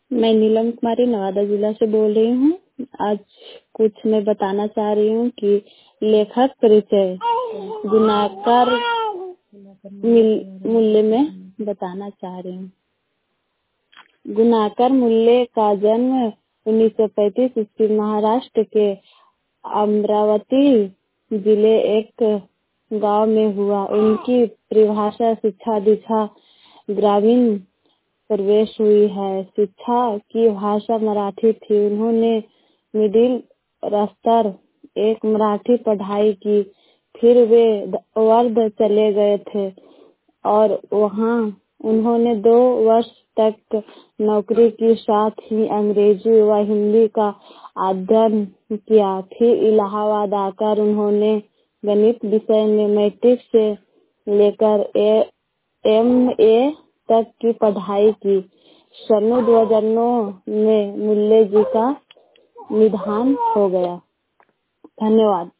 मैं नीलम कुमारी नवादा जिला से बोल रही हूँ। आज कुछ मैं बताना चाह रही हूँ कि लेखक परिचय गुणाकर मूल्य में बताना चाह रही हूँ। गुणाकर मूल्य का जन्म 1935 ईस्वी महाराष्ट्र के अमरावती जिले एक गांव में हुआ। उनकी परिभाषा शिक्षा दीक्षा ग्रामीण प्रवेश हुई है। शिक्षा की भाषा मराठी थी। उन्होंने मिडिल स्तर एक मराठी पढ़ाई की। फिर वे वर्ध चले गए थे और वहाँ उन्होंने 2 वर्ष तक नौकरी की, साथ ही अंग्रेजी व हिंदी का अध्ययन किया। फिर इलाहाबाद आकर उन्होंने गणित विषय में मैट्रिक से लेकर MA तक की पढ़ाई की। सन 2009 में मूल्य जी का निधन हो गया। धन्यवाद।